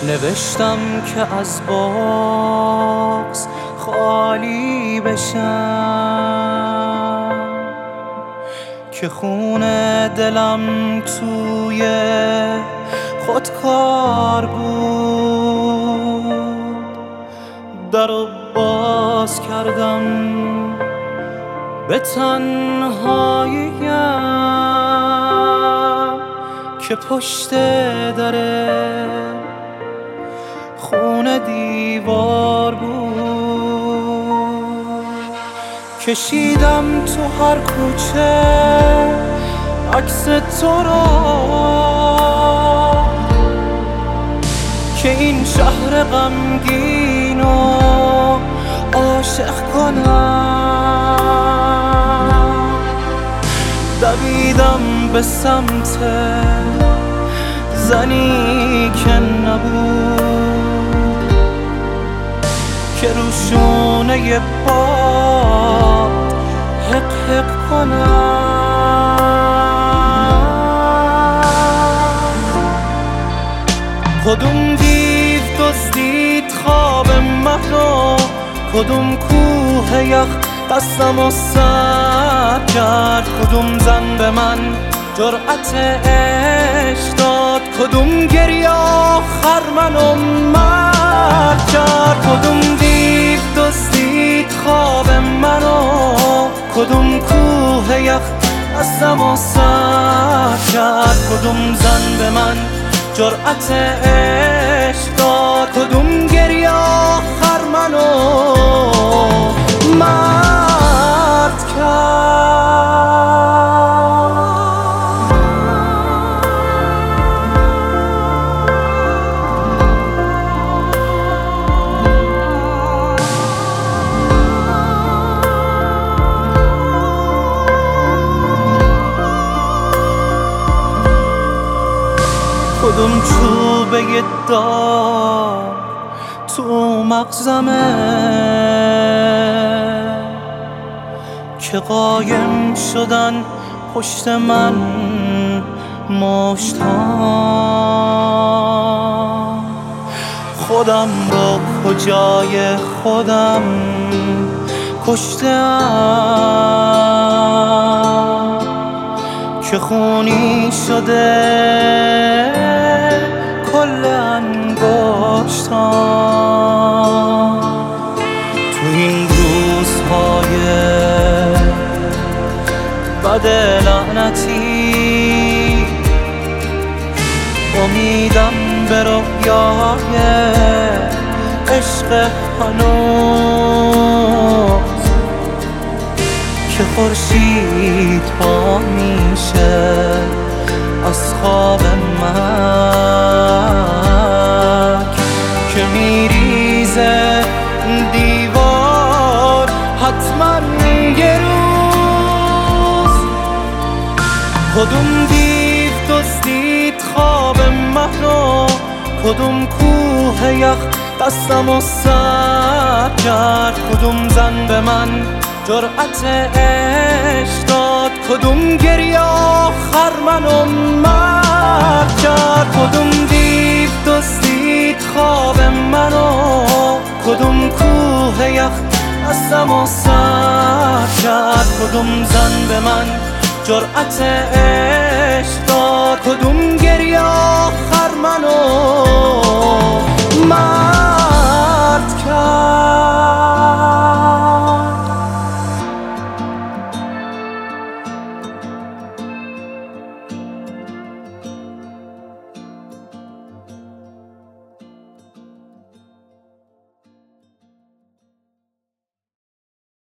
نوشتم که از بغض خالی بشم، که خون دلم توی خودکار بود. درو باز کردم به تنهاییم که پشت دره خون دیوار بود. کشیدم تو هر کوچه عکس تو را که این شهر غمگین و عاشق کنم. دویدم به سمت زنی که نبود، که روشونه پاد حق حق کنم. کدوم دیو دزدید خواب مرا، کدوم کوه یخ دستمو سرد کرد، کدوم زن به من جرأت عشق داد، کدوم گریه آخر منو مرد کرد. کدوم دیو دزدید خواب منو، کدوم کوه یخ دستمو سرد کرد، کدوم زن به من جرأت عشق داد، کدوم گریه آخر منو مرد کرد. کدوم چوبه دار تو مغزمه که قایم شدن پشت من مشت‌ها. خودم رو کجای خودم کشتم که خونی شده کل انگشتام. تو این روزهای بد لعنتی امیدم به رویای عشق هنوز، که خورشید پا میشه از خواب مرگ، که میریزه دیوار حتما یه روز. کدوم دیو دزدید خواب مرا، کدوم کوه یخ دستمو سرد کرد، کدوم زن به من جرأت عشق داد، کدوم گریه آخر منو مرد کرد. کدوم دیو دزدید خواب منو، کدوم کوه یخ دستمو سرد کرد، کدوم زن به من جرأت عشق داد.